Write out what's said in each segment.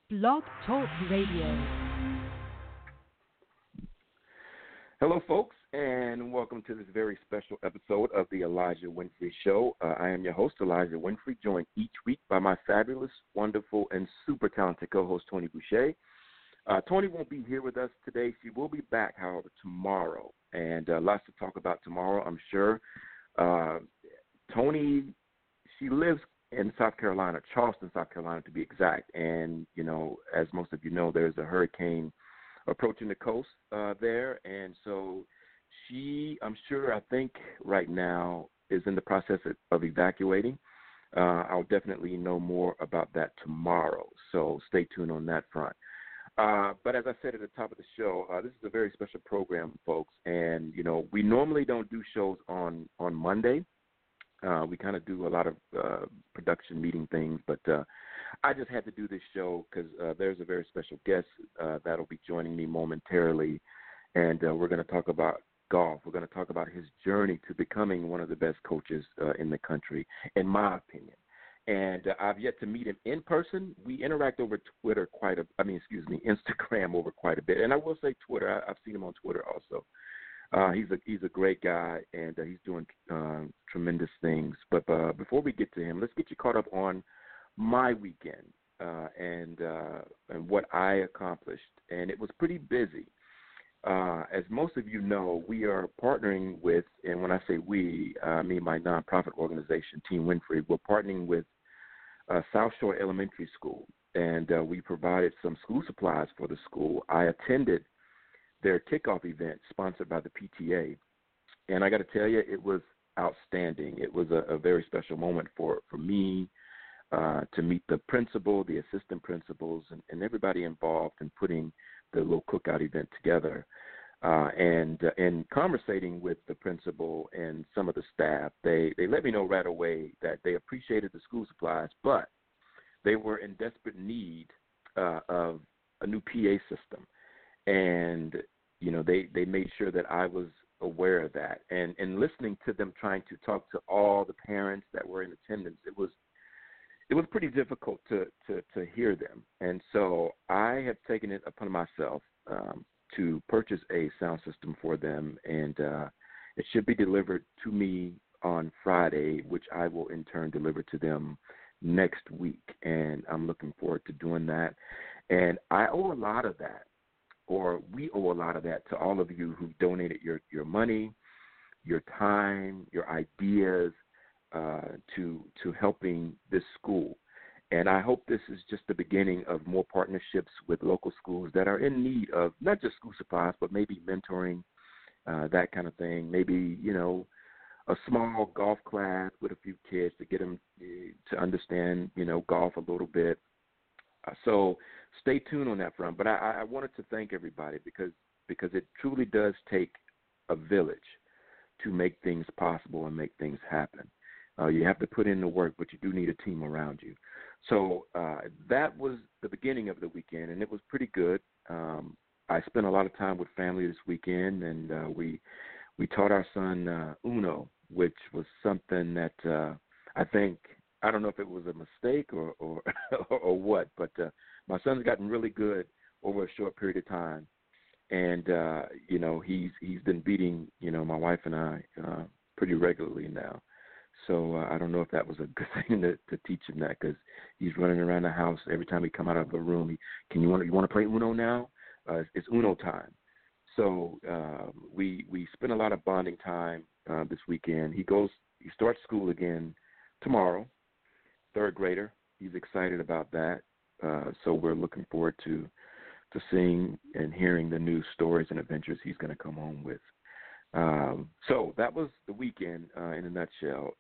Blog Talk Radio. Hello, folks, and welcome to this very special episode of the Elijah Winfrey Show. I am your host, Elijah Winfrey, joined each week by my fabulous, wonderful, and super talented co-host, Tony Boucher. Tony won't be here with us today. She will be back, however, tomorrow, and lots to talk about tomorrow, I'm sure. Tony, she lives in South Carolina, Charleston, South Carolina, to be exact, and, you know, as most of you know, there's a hurricane approaching the coast there, and so she, I think right now is in the process of evacuating. I'll definitely know more about that tomorrow, so stay tuned on that front. But as I said at the top of the show, this is a very special program, folks, and, you know, we normally don't do shows on Monday. We kind of do a lot of production meeting things, but I just had to do this show because there's a very special guest that'll be joining me momentarily, and we're going to talk about golf. We're going to talk about his journey to becoming one of the best coaches in the country, in my opinion. And I've yet to meet him in person. We interact over Instagram over quite a bit. And I will say Twitter. I've seen him on Twitter also. He's a great guy, and he's doing tremendous things. But before we get to him, let's get you caught up on my weekend and what I accomplished. And it was pretty busy. As most of you know, we are partnering with, and when I say we, I mean my nonprofit organization, Team Winfrey. We're partnering with South Shore Elementary School, and we provided some school supplies for the school. I attended their kickoff event sponsored by the PTA, and I got to tell you, it was outstanding. It was a very special moment for me to meet the principal, the assistant principals, and everybody involved in putting the little cookout event together. And conversating with the principal and some of the staff, they let me know right away that they appreciated the school supplies, but they were in desperate need of a new PA system. And, you know, they made sure that I was aware of that. And listening to them trying to talk to all the parents that were in attendance, it was pretty difficult to hear them. And so I have taken it upon myself to purchase a sound system for them, and it should be delivered to me on Friday, which I will in turn deliver to them next week. And I'm looking forward to doing that. And I owe a lot of that, or we owe a lot of that to all of you who've donated your money, your time, your ideas to helping this school. And I hope this is just the beginning of more partnerships with local schools that are in need of not just school supplies, but maybe mentoring, that kind of thing. Maybe, you know, a small golf class with a few kids to get them to understand, you know, golf a little bit. So stay tuned on that front. But I wanted to thank everybody because it truly does take a village to make things possible and make things happen. You have to put in the work, but you do need a team around you. So that was the beginning of the weekend, and it was pretty good. I spent a lot of time with family this weekend, and we taught our son Uno, which was something that I don't know if it was a mistake or or what, but my son's gotten really good over a short period of time, and you know, he's been beating, you know, my wife and I pretty regularly now. So I don't know if that was a good thing to teach him that, because he's running around the house every time we come out of a room. You want to play Uno now? It's Uno time. So we spent a lot of bonding time this weekend. He starts school again tomorrow, third grader. He's excited about that. So we're looking forward to seeing and hearing the new stories and adventures he's going to come home with. So that was the weekend in a nutshell.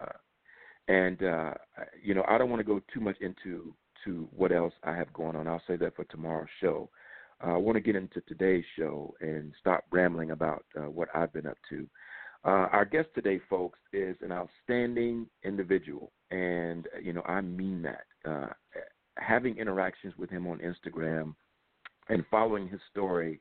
And you know, I don't want to go too much into what else I have going on. I'll say that for tomorrow's show. I want to get into today's show and stop rambling about what I've been up to. Our guest today, folks, is an outstanding individual, and, you know, I mean that. Having interactions with him on Instagram and following his story,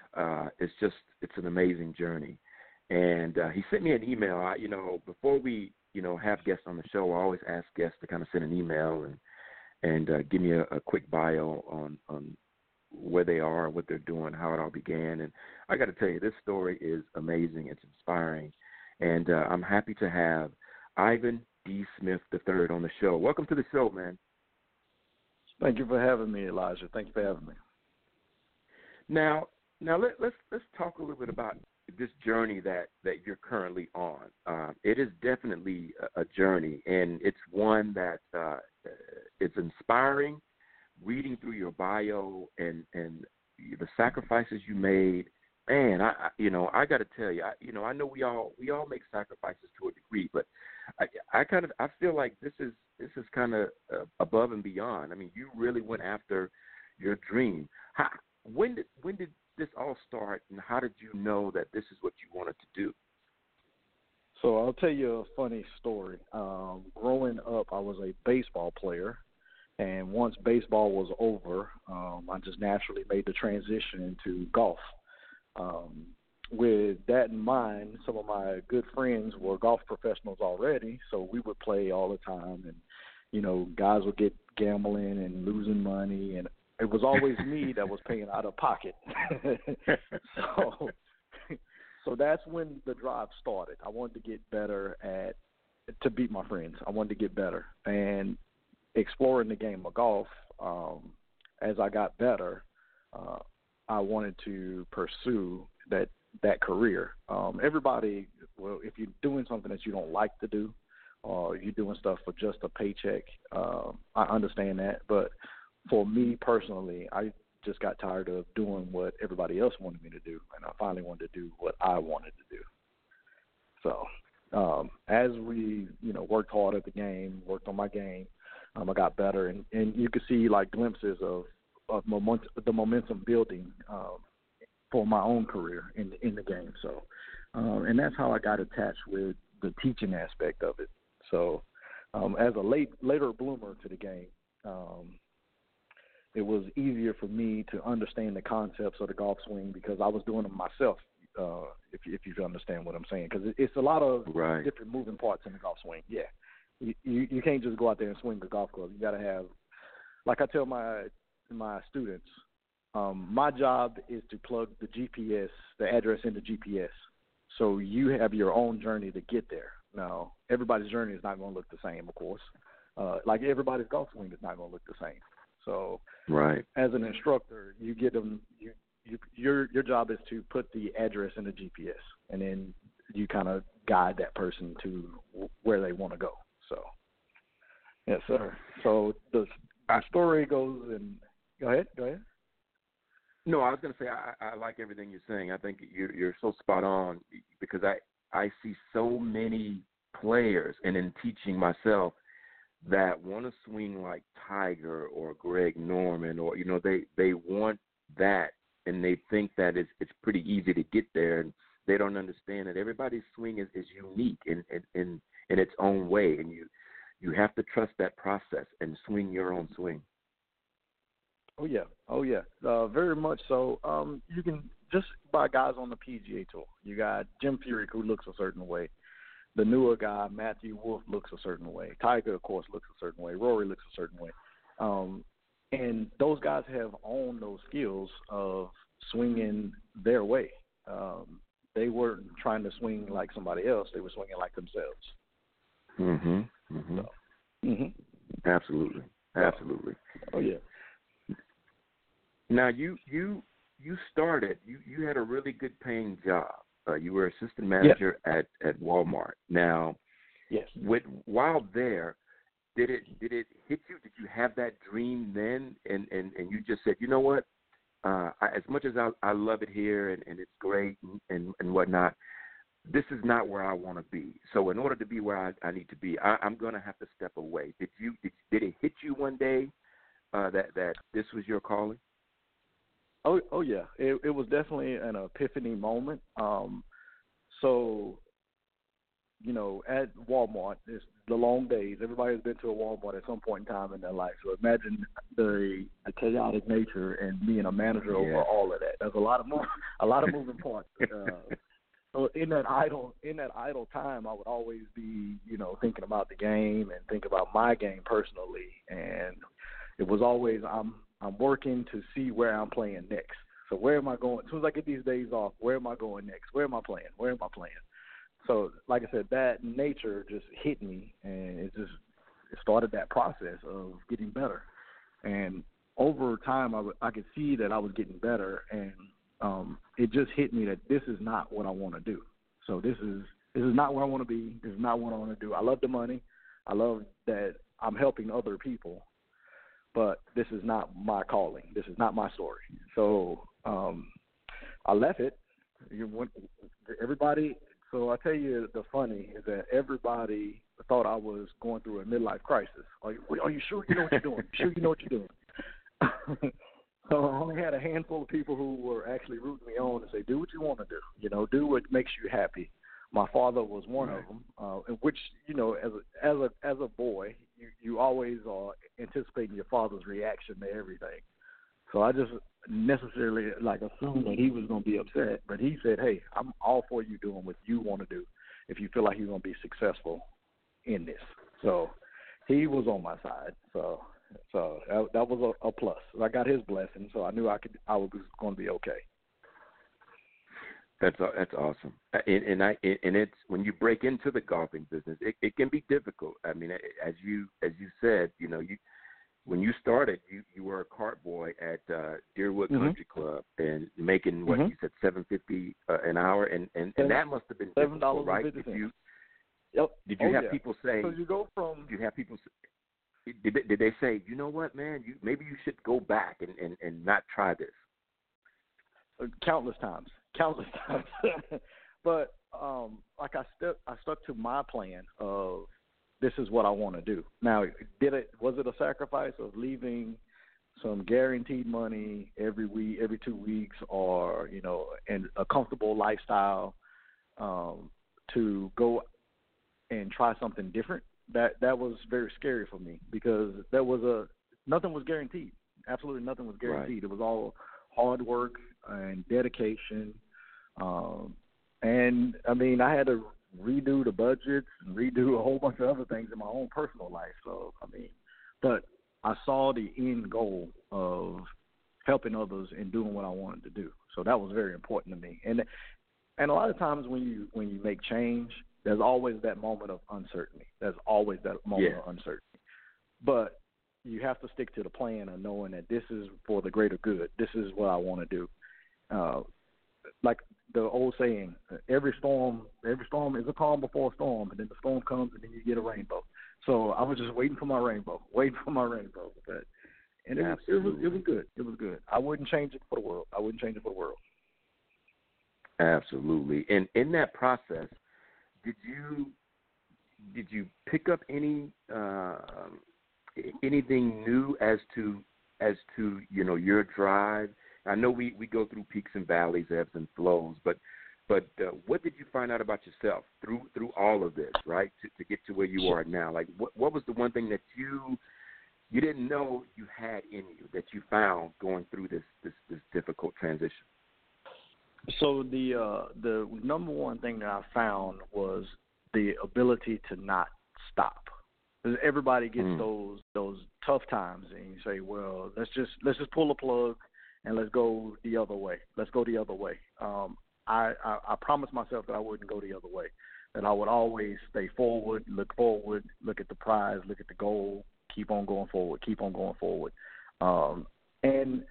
it's an amazing journey. And he sent me an email. Before we, have guests on the show, I always ask guests to kind of send an email and give me a quick bio on where they are, what they're doing, how it all began. And I got to tell you, this story is amazing. It's inspiring. And I'm happy to have Ivan D. Smith III on the show. Welcome to the show, man. Thank you for having me, Elijah. Thank you for having me. Now let's talk a little bit about this journey that you're currently on. It is definitely a journey, and it's one that it's inspiring. Reading through your bio and the sacrifices you made, man, I got to tell you, I know we all make sacrifices to a degree, but I feel like this is kind of above and beyond. I mean, you really went after your dream. When did this all start, and how did you know that this is what you wanted to do? So I'll tell you a funny story. Growing up, I was a baseball player. And once baseball was over, I just naturally made the transition into golf. With that in mind, some of my good friends were golf professionals already, so we would play all the time. And, guys would get gambling and losing money, and it was always me that was paying out of pocket. So that's when the drive started. I wanted to get better to beat my friends. I wanted to get better. And exploring the game of golf, as I got better, I wanted to pursue that career. Everybody, if you're doing something that you don't like to do, or you're doing stuff for just a paycheck, I understand that. But for me personally, I just got tired of doing what everybody else wanted me to do, and I finally wanted to do what I wanted to do. So as we, worked hard at the game, worked on my game, I got better, and you could see like glimpses of the momentum building for my own career in the game. So, and that's how I got attached with the teaching aspect of it. So, as a later bloomer to the game, it was easier for me to understand the concepts of the golf swing because I was doing them myself. If you understand what I'm saying, because it's a lot of different moving parts in the golf swing. Yeah. You can't just go out there and swing a golf club. You got to have, like I tell my students, my job is to plug the address into GPS. So you have your own journey to get there. Now, everybody's journey is not going to look the same, of course. Like everybody's golf swing is not going to look the same. So as an instructor, you get them, your job is to put the address in the GPS, and then you kind of guide that person to where they want to go. So, yes, sir. So the story goes, and go ahead. No, I was going to say I like everything you're saying. I think you're so spot on because I see so many players, and in teaching myself, that want to swing like Tiger or Greg Norman, or they want that, and they think that it's pretty easy to get there, and they don't understand that everybody's swing is unique in its own way, and you have to trust that process and swing your own swing. Oh yeah, very much so. You can just by guys on the PGA Tour. You got Jim Furyk, who looks a certain way. The newer guy, Matthew Wolff, looks a certain way. Tiger, of course, looks a certain way. Rory looks a certain way. And those guys have owned those skills of swinging their way. They weren't trying to swing like somebody else. They were swinging like themselves. Mm-hmm. Mm-hmm. So, Absolutely. Oh, yeah. Now, you started, you had a really good paying job. You were assistant manager at Walmart. Now, while there, did it hit you? Did you have that dream then? And you just said, you know what? As much as I love it here and it's great and whatnot, this is not where I want to be. So in order to be where I need to be, I'm going to have to step away. Did it hit you one day that this was your calling? Oh yeah. It was definitely an epiphany moment. So, at Walmart, it's the long days. Everybody's been to a Walmart at some point in time in their life. So imagine the chaotic nature and being a manager over all of that. There's a lot of moving parts. So in that idle time, I would always be, thinking about the game and think about my game personally. And It was always I'm working to see where I'm playing next. So where am I going? As soon as I get these days off, where am I going next? Where am I playing? Where am I playing? So, like I said, that nature just hit me, and it started that process of getting better. And over time, I could see that I was getting better, and it just hit me that this is not what I want to do. So this is not where I want to be. This is not what I want to do. I love the money. I love that I'm helping other people, but this is not my calling. This is not my story. So I left it. Everybody. So I tell you, the funny is that everybody thought I was going through a midlife crisis. Are you sure you know what you're doing? Sure you know what you're doing? So I only had a handful of people who were actually rooting me on and say, "Do what you want to do. You know, do what makes you happy." My father was one of them, in which, you know, as a boy, you always are anticipating your father's reaction to everything. So I just necessarily assumed that he was going to be upset, but he said, "Hey, I'm all for you doing what you want to do if you feel like you're going to be successful in this." So he was on my side. So that was a plus. I got his blessing, so I knew I was going to be okay. That's awesome, and it's when you break into the golfing business, it can be difficult. I mean, as you said, you know, when you started, you were a cart boy at Deerwood Country Club and making what you said $7.50 an hour, and that must have been difficult, right? Yep. Did you have people say? So you go from. Did you have people? Did they say, you know what, man? Maybe you should go back and not try this? Countless times. But I stuck to my plan of this is what I want to do. Now, was it a sacrifice of leaving some guaranteed money every week, every 2 weeks, or, you know, and a comfortable lifestyle to go and try something different? That was very scary for me because nothing was guaranteed. Absolutely nothing was guaranteed. Right. It was all hard work and dedication. And I mean, I had to redo the budgets and redo a whole bunch of other things in my own personal life. So, I mean, but I saw the end goal of helping others and doing what I wanted to do. So that was very important to me. And a lot of times when you make change, there's always that moment of uncertainty. There's always that moment of uncertainty. But you have to stick to the plan of knowing that this is for the greater good. This is what I want to do. Like the old saying, every storm is a calm before a storm, and then the storm comes, and then you get a rainbow. So I was just waiting for my rainbow. But it was good. It was good. I wouldn't change it for the world. Absolutely. And in that process, did you pick up anything new as to you know, your drive? I know we go through peaks and valleys, ebbs and flows, but what did you find out about yourself through all of this, right, to get to where you are now? Like, what was the one thing that you didn't know you had in you that you found going through this difficult transition? So the number one thing that I found was the ability to not stop. Everybody gets those tough times, and you say, well, let's just pull the plug and let's go the other way. I promised myself that I wouldn't go the other way, that I would always stay forward, look at the prize, look at the goal, keep on going forward. And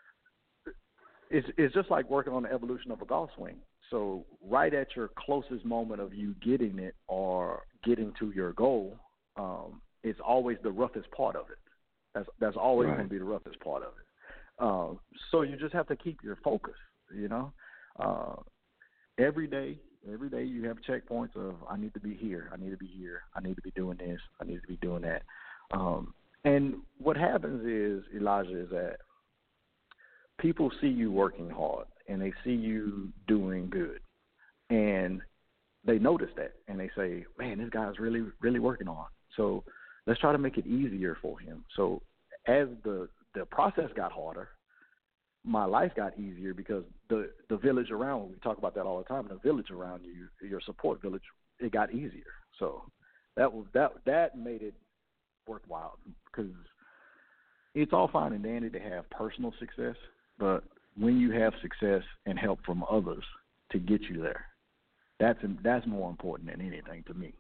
it's just like working on the evolution of a golf swing. So right at your closest moment of you getting it or getting to your goal, it's always the roughest part of it. That's always going to be the roughest part of it. So you just have to keep your focus, you know. Every day you have checkpoints of I need to be here, I need to be doing this, I need to be doing that. And what happens is, Elijah, is that people see you working hard and they see you doing good, and they notice that and they say, man, this guy's really, really working hard. So let's try to make it easier for him. So as the process got harder, my life got easier because the village around, we talk about that all the time, the village around you, your support village, it got easier. So that made it worthwhile because it's all fine and dandy to have personal success, but when you have success and help from others to get you there, that's more important than anything to me.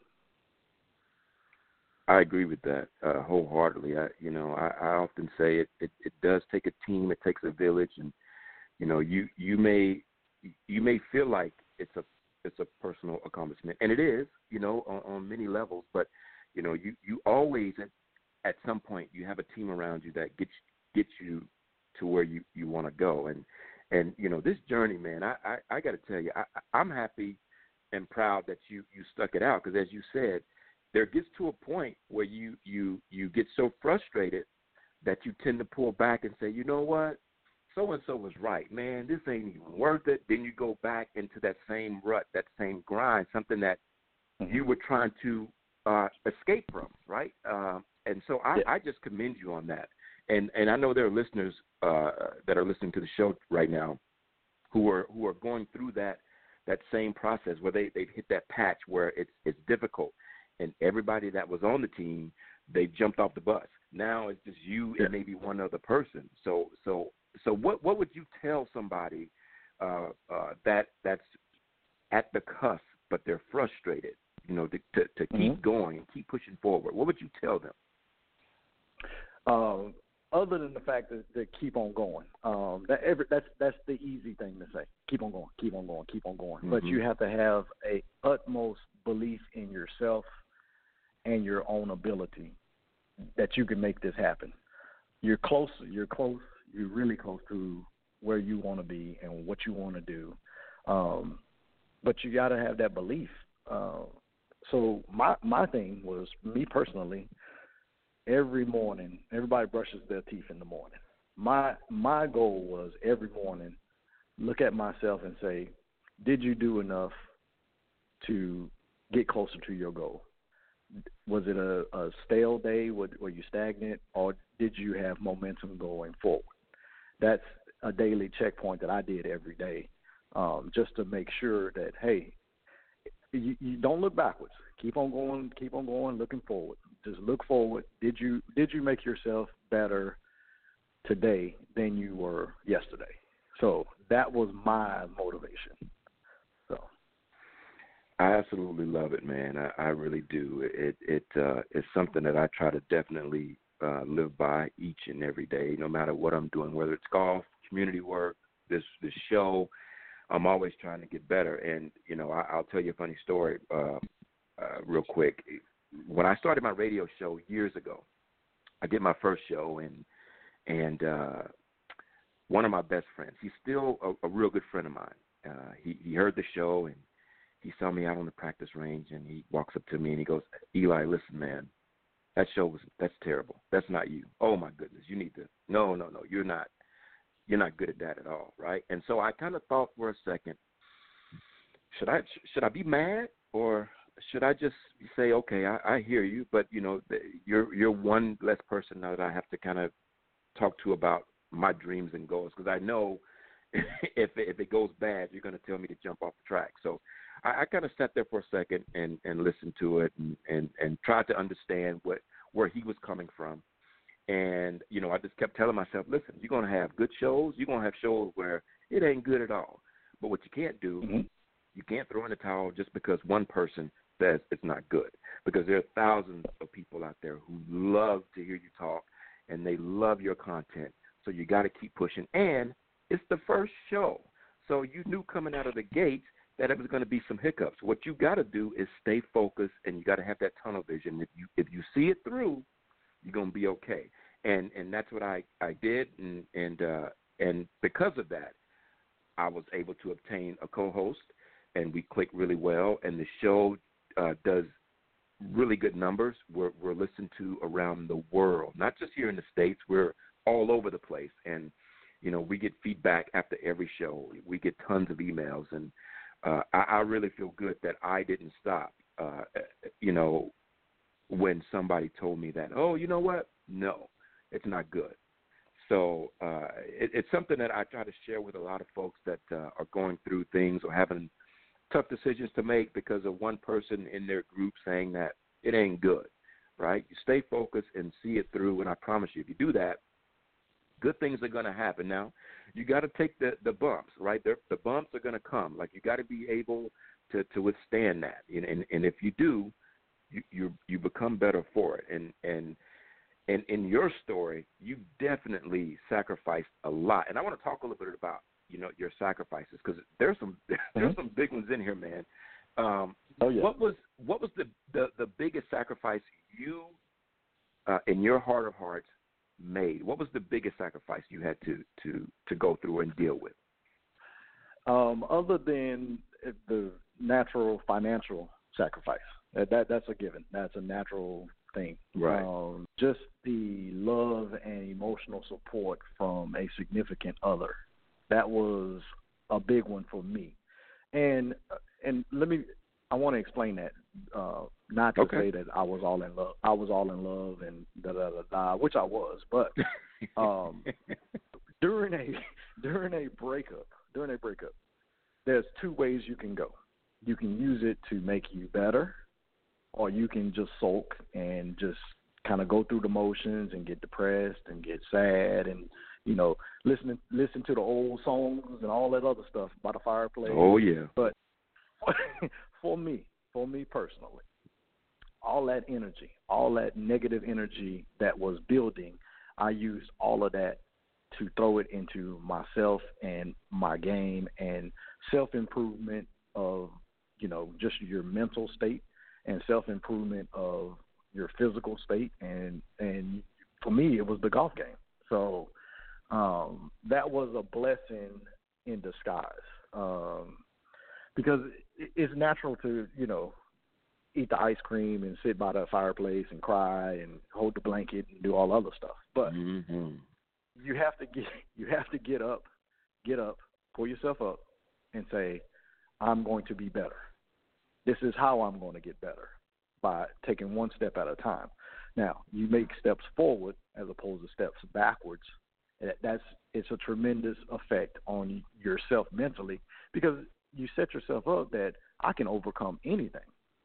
I agree with that wholeheartedly. I often say it does take a team, it takes a village, and you may feel like it's a personal accomplishment, and it is, on many levels. But you always at some point you have a team around you that gets you to where you want to go, and this journey, man. I got to tell you, I'm happy and proud that you stuck it out, because as you said, there gets to a point where you get so frustrated that you tend to pull back and say, you know what, so-and-so was right, man, this ain't even worth it. Then you go back into that same rut, that same grind, something that you were trying to escape from, right? And so I just commend you on that. And I know there are listeners that are listening to the show right now who are going through that same process where they've hit that patch where it's difficult. And everybody that was on the team, they jumped off the bus. Now it's just you and maybe one other person. So what would you tell somebody that's at the cusp but they're frustrated, to keep going and keep pushing forward? What would you tell them? Other than the fact that keep on going, that's the easy thing to say. Keep on going, keep on going, keep on going. Mm-hmm. But you have to have a utmost belief in yourself and your own ability that you can make this happen. You're close. You're really close to where you want to be and what you want to do. But you got to have that belief. So my thing was, me personally, every morning, everybody brushes their teeth in the morning. My goal was every morning, look at myself and say, did you do enough to get closer to your goal? Was it a stale day? Were you stagnant, or did you have momentum going forward? That's a daily checkpoint that I did every day, just to make sure that, hey, you don't look backwards. Keep on going, looking forward. Just look forward. Did you make yourself better today than you were yesterday? So that was my motivation. So I absolutely love it, man. I really do. It's something that I try to definitely live by each and every day, no matter what I'm doing, whether it's golf, community work, this show. I'm always trying to get better. And, I'll tell you a funny story real quick. When I started my radio show years ago, I did my first show, and one of my best friends, he's still a real good friend of mine. He heard the show, and he saw me out on the practice range, and he walks up to me and he goes, Eli, listen, man, that's terrible. That's not you. Oh my goodness, you need to. No, you're not good at that at all, right? And so I kind of thought for a second, should I be mad, or should I just say, okay, I hear you, but you're one less person now that I have to kind of talk to about my dreams and goals, because I know if it goes bad, you're going to tell me to jump off the track. So I kind of sat there for a second and listened to it and tried to understand where he was coming from. And, I just kept telling myself, listen, you're going to have good shows. You're going to have shows where it ain't good at all. But what you can't do, you can't throw in the towel just because one person says it's not good, because there are thousands of people out there who love to hear you talk, and they love your content. So you got to keep pushing. And it's the first show. So you knew coming out of the gates that it was going to be some hiccups. What you got to do is stay focused, and you got to have that tunnel vision. If you see it through, you're going to be okay. And that's what I did, and because of that, I was able to obtain a co-host, and we clicked really well, and the show does really good numbers. We're listened to around the world, not just here in the States. We're all over the place, and we get feedback after every show. We get tons of emails, and I really feel good that I didn't stop. When somebody told me that, oh, you know what? No, it's not good. So it's something that I try to share with a lot of folks that are going through things or having tough decisions to make because of one person in their group saying that it ain't good, right? You stay focused and see it through, and I promise you, if you do that, good things are going to happen. Now, you got to take the bumps, right? The bumps are going to come. Like, you got to be able to withstand that. And if you do, you become better for it. And in your story, you definitely sacrificed a lot. And I want to talk a little bit about, your sacrifices, because there's some big ones in here, man. Yeah. What was the biggest sacrifice you, in your heart of hearts, made? What was the biggest sacrifice you had to go through and deal with? Other than the natural financial sacrifice, that's a given. That's a natural thing. Right. Just the love and emotional support from a significant other. That was a big one for me. And I want to explain that. Not to say that I was all in love. I was all in love and which I was. But during a breakup, there's two ways you can go. You can use it to make you better, or you can just sulk and just kind of go through the motions and get depressed and get sad and, listen to the old songs and all that other stuff by the fireplace. Oh, yeah. But for me personally, all that energy, all that negative energy that was building, I used all of that to throw it into myself and my game and self-improvement of, just your mental state and self-improvement of your physical state. And for me, it was the golf game. So that was a blessing in disguise, because it's natural to, eat the ice cream and sit by the fireplace and cry and hold the blanket and do all other stuff. But you have to get up, pull yourself up, and say, I'm going to be better. This is how I'm going to get better, by taking one step at a time. Now, you make steps forward as opposed to steps backwards. It's a tremendous effect on yourself mentally, because you set yourself up that I can overcome anything.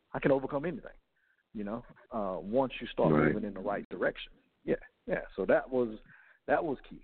Once you start moving in the right direction. Yeah. So that was key.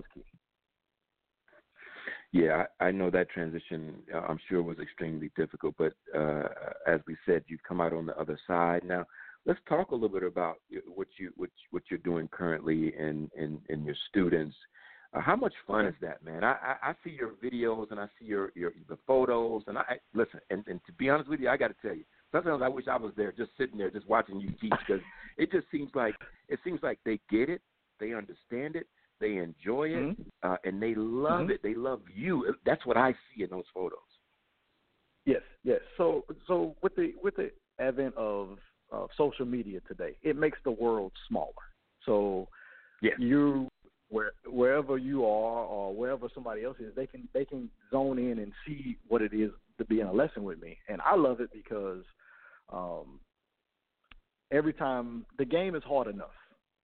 Yeah, I know that transition, I'm sure, was extremely difficult. But as we said, you've come out on the other side. Now, let's talk a little bit about what you're doing currently and your students. How much fun is that, man? I see your videos and I see the photos, and I listen. And to be honest with you, I got to tell you, sometimes I wish I was there, just sitting there, just watching you teach, because it seems like they get it, they understand it, they enjoy it, and they love it. They love you. That's what I see in those photos. Yes. So with the advent of social media today, it makes the world smaller. So you, wherever you are or wherever somebody else is, they can zone in and see what it is to be in a lesson with me. And I love it because every time the game is hard enough.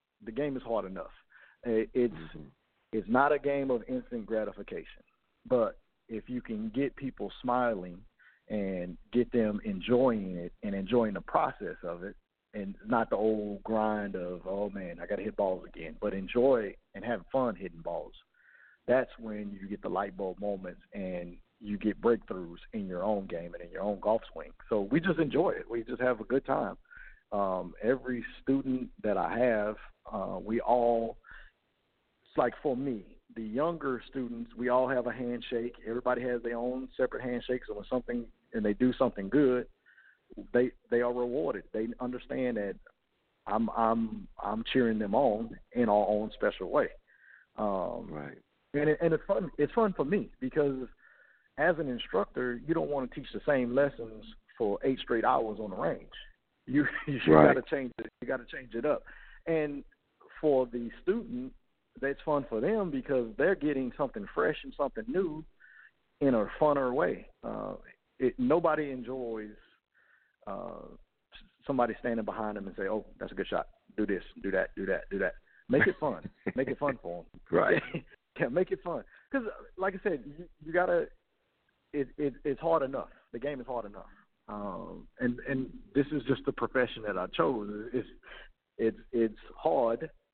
It's not a game of instant gratification. But if you can get people smiling and get them enjoying it and enjoying the process of it, and not the old grind of, oh, man, I got to hit balls again, but enjoy and have fun hitting balls, that's when you get the light bulb moments and you get breakthroughs in your own game and in your own golf swing. So we just enjoy it. We just have a good time. Every student that I have, we all, it's like for me, the younger students, we all have a handshake. Everybody has their own separate handshakes, and they do something good, they are rewarded. They understand that I'm cheering them on in our own special way. Right. And it's fun. It's fun for me because as an instructor, you don't want to teach the same lessons for 8 straight hours on the range. You got to change it. You got to change it up. And for the student, that's fun for them because they're getting something fresh and something new in a funner way. Nobody enjoys somebody standing behind them and say, "Oh, that's a good shot. Do this, do that, do that, do that." Make it fun. Make it fun for them. Right. Yeah, make it fun. Because, like I said, you gotta. It's hard enough. The game is hard enough. And this is just the profession that I chose. It's hard,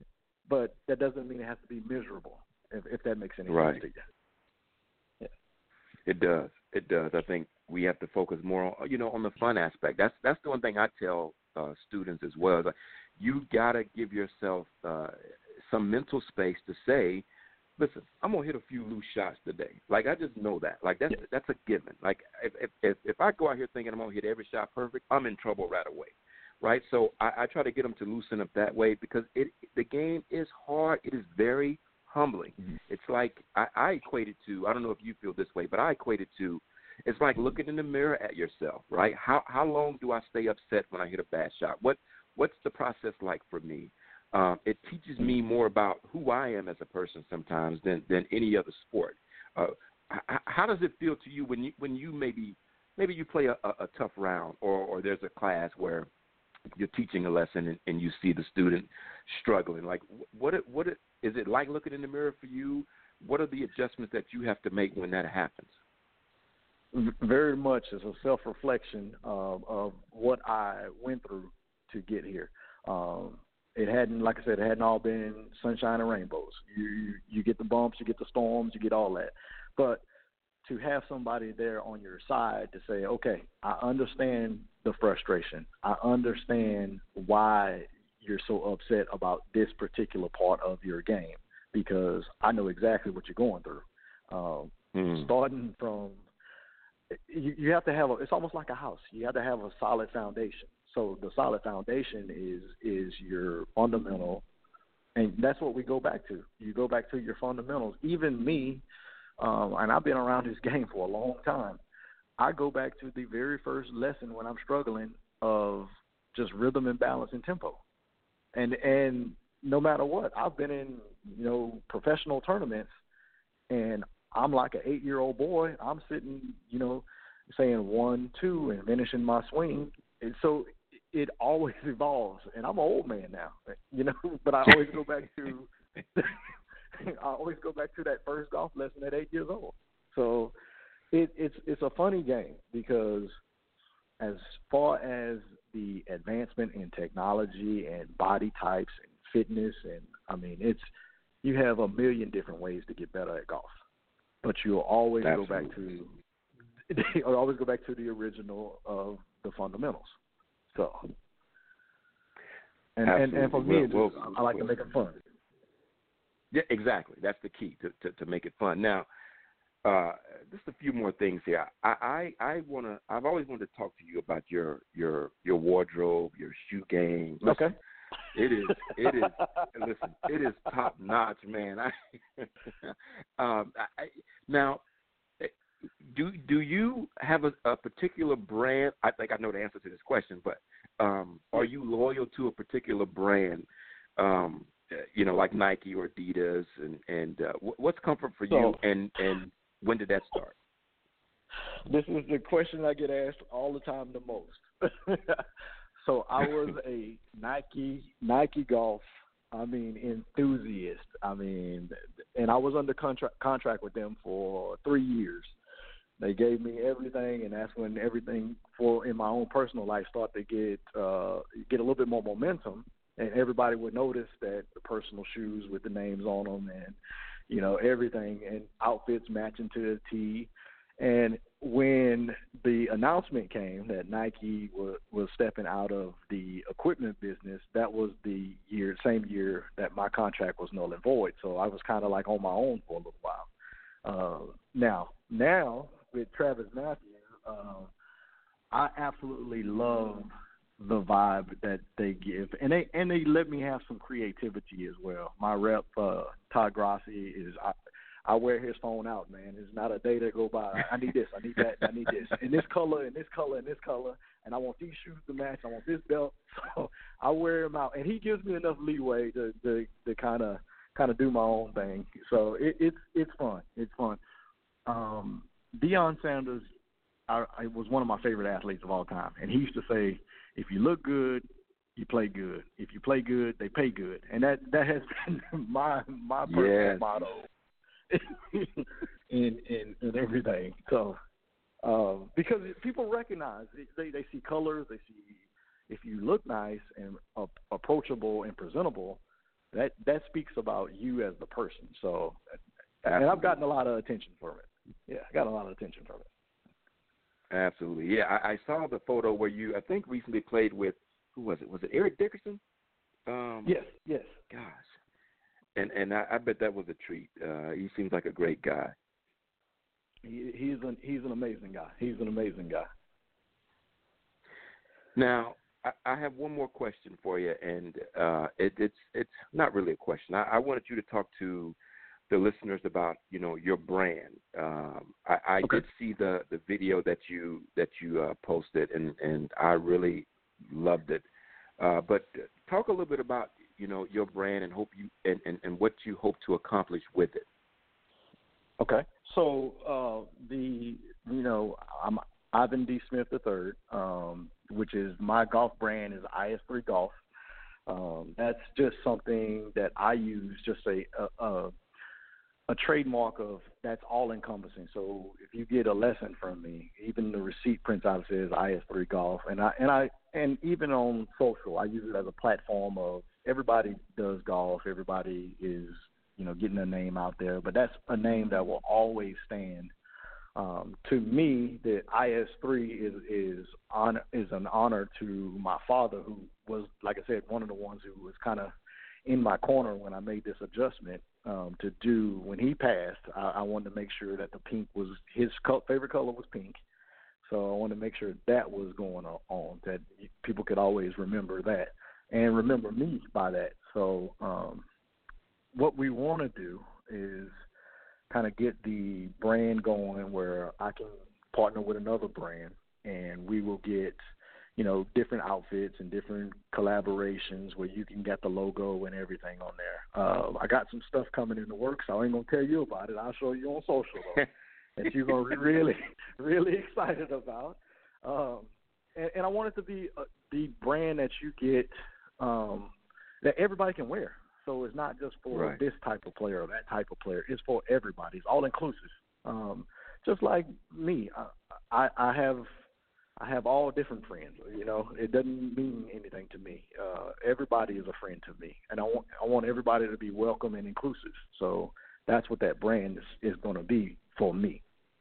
but that doesn't mean it has to be miserable. If that makes any right. sense to you. Yeah. It does. It does. I think we have to focus more on, on the fun aspect. That's the one thing I tell students as well. Is like, you gotta give yourself some mental space to say, listen, I'm gonna hit a few loose shots today. Like, I just know that. Like, that's a given. Like, if I go out here thinking I'm gonna hit every shot perfect, I'm in trouble right away. Right? So I try to get them to loosen up that way, because the game is hard. It is very humbling. Mm-hmm. It's like I equate it to, I don't know if you feel this way, but I equate it to, it's like looking in the mirror at yourself, right? How long do I stay upset when I hit a bad shot? What's the process like for me? It teaches me more about who I am as a person sometimes than any other sport. How does it feel to you when you maybe you play a tough round, or there's a class where you're teaching a lesson and you see the student struggling? Like, what is it like looking in the mirror for you? What are the adjustments that you have to make when that happens? Very much as a self-reflection of what I went through to get here. It hadn't, like I said, it hadn't all been sunshine and rainbows. You get the bumps, you get the storms, you get all that. But to have somebody there on your side to say, okay, I understand the frustration. I understand why you're so upset about this particular part of your game, because I know exactly what you're going through. Starting from, you have to have it's almost like a house. You have to have a solid foundation. So the solid foundation is your fundamental, and that's what we go back to. You go back to your fundamentals. Even me, and I've been around this game for a long time, I go back to the very first lesson when I'm struggling of just rhythm and balance and tempo. And no matter what, I've been in, professional tournaments, and I'm like an 8-year-old boy. I'm sitting, saying 1, 2 and finishing my swing. And so it always evolves. And I'm an old man now, but I always go back to that first golf lesson at 8 years old. So it's a funny game, because as far as the advancement in technology and body types and fitness, and you have a million different ways to get better at golf, but you'll always go back to the original of the fundamentals. So, and for me, I like to make it fun. Yeah, exactly. That's the key, to make it fun. Now, just a few more things here. I've always wanted to talk to you about your wardrobe, your shoe game. Listen, okay. It is. Listen, it is top notch, man. Now, do you have a particular brand? I think I know the answer to this question, but are you loyal to a particular brand? Like Nike or Adidas, and what's comfort for you, and when did that start? This is the question I get asked all the time the most. So I was a Nike golf, enthusiast. And I was under contract with them for 3 years. They gave me everything, and that's when everything in my own personal life started to get a little bit more momentum. And everybody would notice that the personal shoes with the names on them, and everything, and outfits matching to the T. And when the announcement came that Nike was stepping out of the equipment business, that was the same year that my contract was null and void. So I was kind of like on my own for a little while. Now with Travis Matthews, I absolutely love the vibe that they give, and they let me have some creativity as well. My rep, Todd Grassi, I wear his phone out, man. There's not a day that go by. I need this, I need that, I need this, in this color, and this color, and this color, and I want these shoes to match. I want this belt. So I wear him out, and he gives me enough leeway to kind of do my own thing. So it's fun. It's fun. Deion Sanders, I was one of my favorite athletes of all time, and he used to say, if you look good, you play good. If you play good, they pay good. And that has been my personal motto in everything. So because people recognize, they see colors, they see if you look nice and approachable and presentable, that speaks about you as the person. So, and I've gotten a lot of attention from it. Yeah, I got a lot of attention from it. Absolutely. Yeah, I saw the photo where you, I think, recently played with, who was it? Was it Eric Dickerson? Yes. Gosh. And I bet that was a treat. He seems like a great guy. He's an amazing guy. He's an amazing guy. Now, I have one more question for you, and it's not really a question. I wanted you to talk to the listeners about, you know, your brand. I okay. did see the video that you posted, and I really loved it. But talk a little bit about, you know, your brand and and what you hope to accomplish with it. Okay, so I'm Ivan D. Smith III, which is my golf brand is IS3 Golf. That's just something that I use, just a trademark of that's all encompassing. So if you get a lesson from me, even the receipt prints out says IS3 Golf, and even on social, I use it as a platform of everybody does golf, everybody is, you know, getting their name out there, but that's a name that will always stand. To me, the IS3 is an honor to my father, who was, like I said, one of the ones who was kind of in my corner when I made this adjustment to do. When he passed, I wanted to make sure that the pink was his favorite color was pink. So I wanted to make sure that was going on, that people could always remember that and remember me by that. So what we want to do is kind of get the brand going where I can partner with another brand and we will get, you know, different outfits and different collaborations where you can get the logo and everything on there. I got some stuff coming in the works. I ain't going to tell you about it. I'll show you on social, though, that you're going to be really, really excited about. And I want it to be the brand that you get that everybody can wear. So it's not just for this type of player or that type of player. It's for everybody. It's all inclusive. Just like me, I have all different friends. You know, it doesn't mean anything to me. Everybody is a friend to me, and I want everybody to be welcome and inclusive. So that's what that brand is going to be for me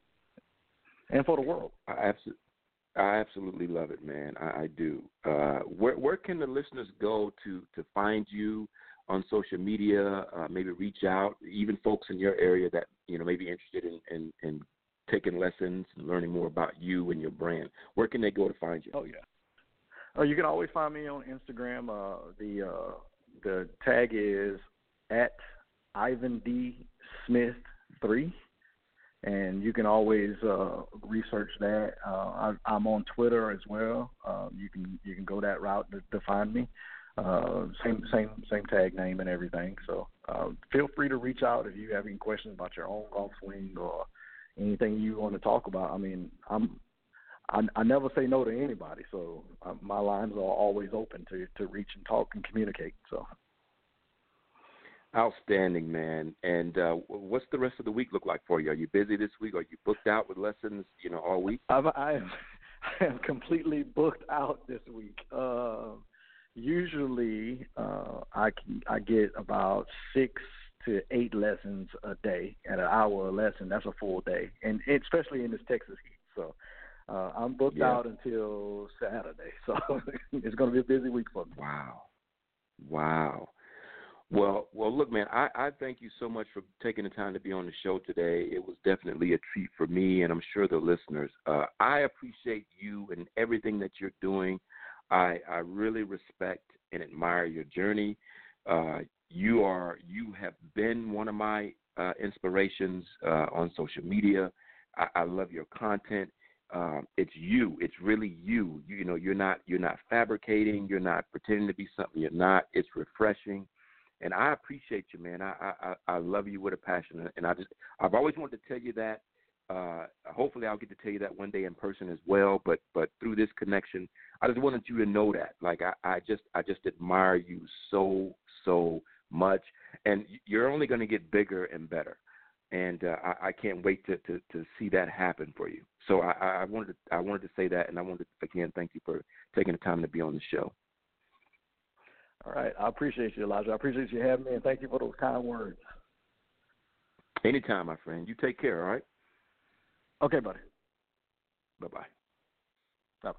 and for the world. I absolutely love it, man. I do. Where can the listeners go to find you on social media? Maybe reach out, even folks in your area that, you know, may be interested in taking lessons and learning more about you and your brand. Where can they go to find you? Oh, yeah. You can always find me on Instagram. The tag is at Ivan D. Smith 3, and you can always research that. I'm on Twitter as well. You can go that route to find me. Same tag name and everything. So feel free to reach out if you have any questions about your own golf swing or anything you want to talk about. I mean, I never say no to anybody, so my lines are always open to reach and talk and communicate. So outstanding, man. And what's the rest of the week look like for you? Are you busy this week? Are you booked out with lessons, you know, all week? I am completely booked out this week. Usually, I get about 6 to 8 lessons a day at an hour a lesson. That's a full day, and especially in this Texas heat. So I'm booked out until Saturday. So it's going to be a busy week for me. Wow. Well, look, man, I thank you so much for taking the time to be on the show today. It was definitely a treat for me, and I'm sure the listeners. I appreciate you and everything that you're doing. I really respect and admire your journey. You have been one of my inspirations on social media. I love your content. It's you. It's really you. You know, you're not fabricating. You're not pretending to be something you're not. It's refreshing, and I appreciate you, man. I love you with a passion, and I've always wanted to tell you that. Hopefully I'll get to tell you that one day in person as well, but through this connection, I just wanted you to know that. Like, I just admire you so much, and you're only going to get bigger and better, and I can't wait to see that happen for you. So I wanted to say that, and I wanted to, again, thank you for taking the time to be on the show. All right. I appreciate you, Elijah. I appreciate you having me, and thank you for those kind words. Anytime, my friend. You take care, all right? Okay, buddy. Bye-bye. Bye-bye.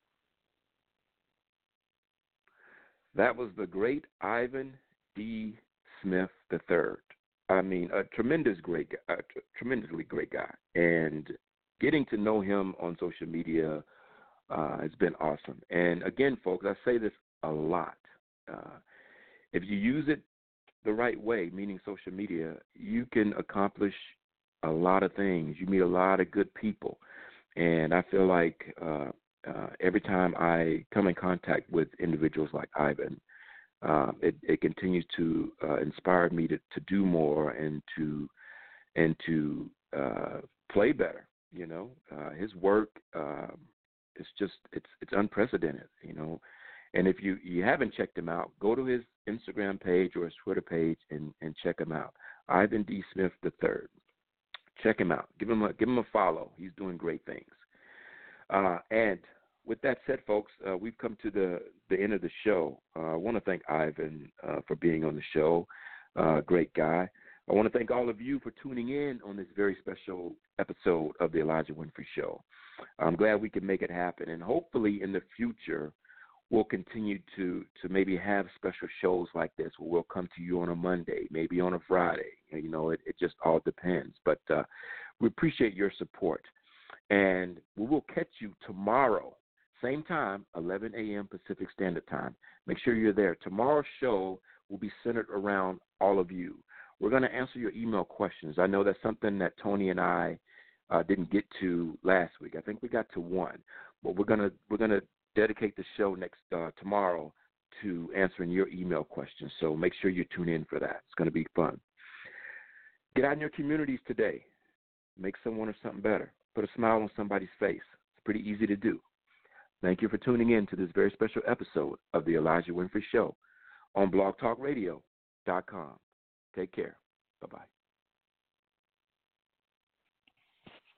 That was the great Ivan D. Smith III. I mean, a tremendously great guy. And getting to know him on social media has been awesome. And again, folks, I say this a lot. If you use it the right way, meaning social media, you can accomplish a lot of things. You meet a lot of good people. And I feel like every time I come in contact with individuals like Ivan, it continues to inspire me to do more and to play better. You know, his work is just it's unprecedented. You know, and if you haven't checked him out, go to his Instagram page or his Twitter page and check him out. Ivan D. Smith III. Check him out. Give him a follow. He's doing great things. And with that said, folks, we've come to the end of the show. I want to thank Ivan for being on the show. Great guy. I want to thank all of you for tuning in on this very special episode of the Elijah Winfrey Show. I'm glad we can make it happen, and hopefully in the future we'll continue to maybe have special shows like this where we'll come to you on a Monday, maybe on a Friday. You know, it just all depends. But we appreciate your support. And we will catch you tomorrow, same time, 11 a.m. Pacific Standard Time. Make sure you're there. Tomorrow's show will be centered around all of you. We're going to answer your email questions. I know that's something that Tony and I didn't get to last week. I think we got to one. But we're gonna dedicate the show tomorrow to answering your email questions. So make sure you tune in for that. It's going to be fun. Get out in your communities today. Make someone or something better. Put a smile on somebody's face. It's pretty easy to do. Thank you for tuning in to this very special episode of the Elijah Winfrey Show on blogtalkradio.com. Take care. Bye-bye.